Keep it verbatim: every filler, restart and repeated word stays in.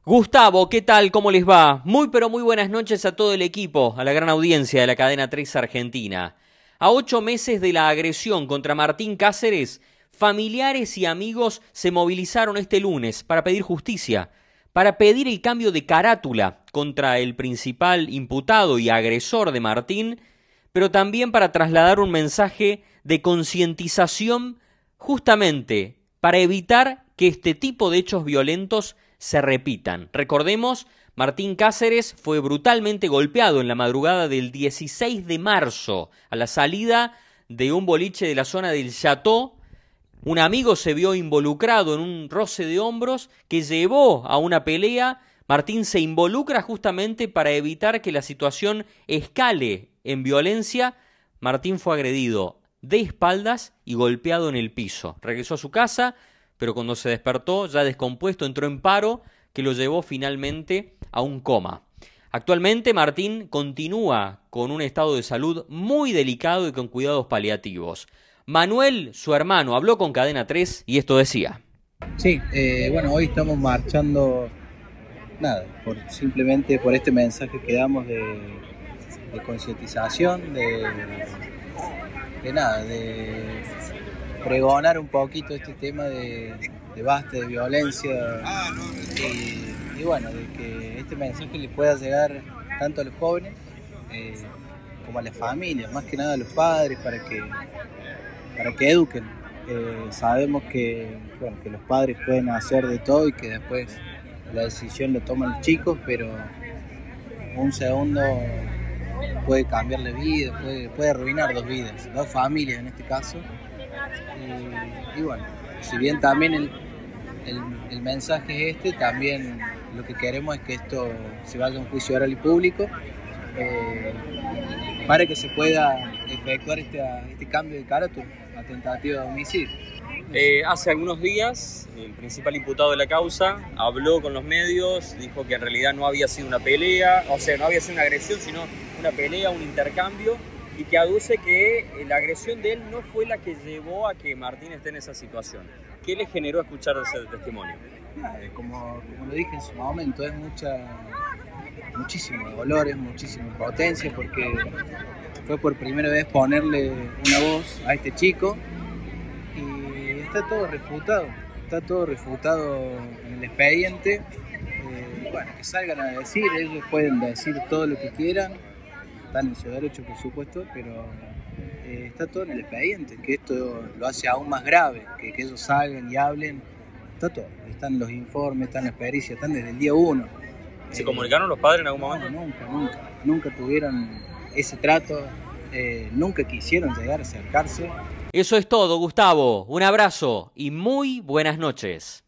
Gustavo, ¿qué tal? ¿Cómo les va? Muy pero muy buenas noches a todo el equipo, a la gran audiencia de la cadena tres Argentina. A ocho meses de la agresión contra Martín Cáceres, familiares y amigos se movilizaron este lunes para pedir justicia, para pedir el cambio de carátula contra el principal imputado y agresor de Martín, pero también para trasladar un mensaje de concientización justamente para evitar que este tipo de hechos violentos se repitan. Recordemos, Martín Cáceres fue brutalmente golpeado en la madrugada del dieciséis de marzo a la salida de un boliche de la zona del Chateau. Un amigo se vio involucrado en un roce de hombros que llevó a una pelea. Martín se involucra justamente para evitar que la situación escale en violencia. Martín fue agredido de espaldas y golpeado en el piso. Regresó a su casa, pero cuando se despertó, ya descompuesto, entró en paro, que lo llevó finalmente a un coma. Actualmente Martín continúa con un estado de salud muy delicado y con cuidados paliativos. Manuel, su hermano, habló con Cadena tres y esto decía. Sí, eh, bueno, hoy estamos marchando, nada, por, simplemente por este mensaje que damos de, de concientización, de, de nada, de pregonar un poquito este tema de, de basta de violencia y, y bueno, de que este mensaje le pueda llegar tanto a los jóvenes eh, como a las familias, más que nada a los padres, para que, para que eduquen. Eh, sabemos que, bueno, que los padres pueden hacer de todo y que después la decisión la toman los chicos, pero un segundo puede cambiar la vida, puede, puede arruinar dos vidas, dos familias en este caso. Y, y bueno, si bien también el, el, el mensaje es este, también lo que queremos es que esto se vaya a un juicio oral y público eh, para que se pueda efectuar este, este cambio de carátula a tentativa de homicidio. Eh, hace algunos días, el principal imputado de la causa habló con los medios, dijo que en realidad no había sido una pelea, o sea, no había sido una agresión, sino una pelea, un intercambio, y que aduce que la agresión de él no fue la que llevó a que Martín esté en esa situación. ¿Qué le generó escuchar ese testimonio? Como, como lo dije en su momento, es mucha, muchísimo dolor, es muchísima impotencia, porque fue por primera vez ponerle una voz a este chico y está todo refutado, está todo refutado en el expediente. Eh, bueno, que salgan a decir, ellos pueden decir todo lo que quieran, están en su derecho por supuesto, pero eh, está todo en el expediente, que esto lo hace aún más grave, que, que ellos salgan y hablen, está todo, están los informes, están las pericias, están desde el día uno. ¿Se eh, comunicaron los padres en algún momento? No, nunca, nunca, nunca tuvieron ese trato, eh, nunca quisieron llegar a acercarse. Eso es todo, Gustavo. Un abrazo y muy buenas noches.